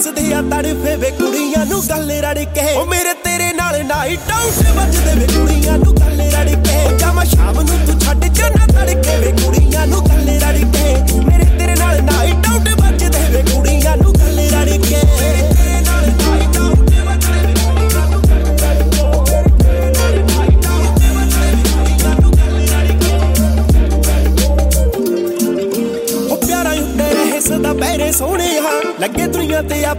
ਸਦਿਆ ਤੜਫੇ ਵੇ ਕੁੜੀਆਂ ਨੂੰ ਗੱਲ ਰੜ ਕੇ ਉਹ ਮੇਰੇ ਤੇਰੇ ਨਾਲ ਨਾਈਟ ਆਊਟ ਵੱਜਦੇ ਵੇ ਕੁੜੀਆਂ ਨੂੰ ਗੱਲ ਰੜ ਕੇ ਜਾਵਾਂ ਸ਼ਾਮ ਨੂੰ ਤੂੰ ਛੱਡ ਜਾਣਾ ਤੜਕੇ ਵੇ ਕੁੜੀਆਂ ਨੂੰ ਗੱਲ ਰੜ ਕੇ ਮੇਰੇ ਤੇਰੇ ਨਾਲ ਨਾਈਟ ਆਊਟ ਵੱਜਦੇ ਵੇ ਕੁੜੀਆਂ ਨੂੰ ਗੱਲ ਰੜ ਕੇ ਮੇਰੇ ਤੇਰੇ ਨਾਲ ਨਾਈਟ ਆਊਟ ਵੱਜਦੇ ਵੇ ਕੁੜੀਆਂ ਨੂੰ ਗੱਲ ਰੜ ਕੇ ਨਾਈਟ ਆਊਟ ਵੱਜਦੇ ਵੇ ਕੁੜੀਆਂ ਨੂੰ ਗੱਲ ਰੜ ਕੇ ਉਹ ਪਿਆਰਾ ਉੱਤੇ ਰਹੇ ਸਦਾ ਪੈਰੇ ਸੋਹਣੇ ਹਾਂ ਲੱਗੇ ਦੁਨੀਆ ਤੇ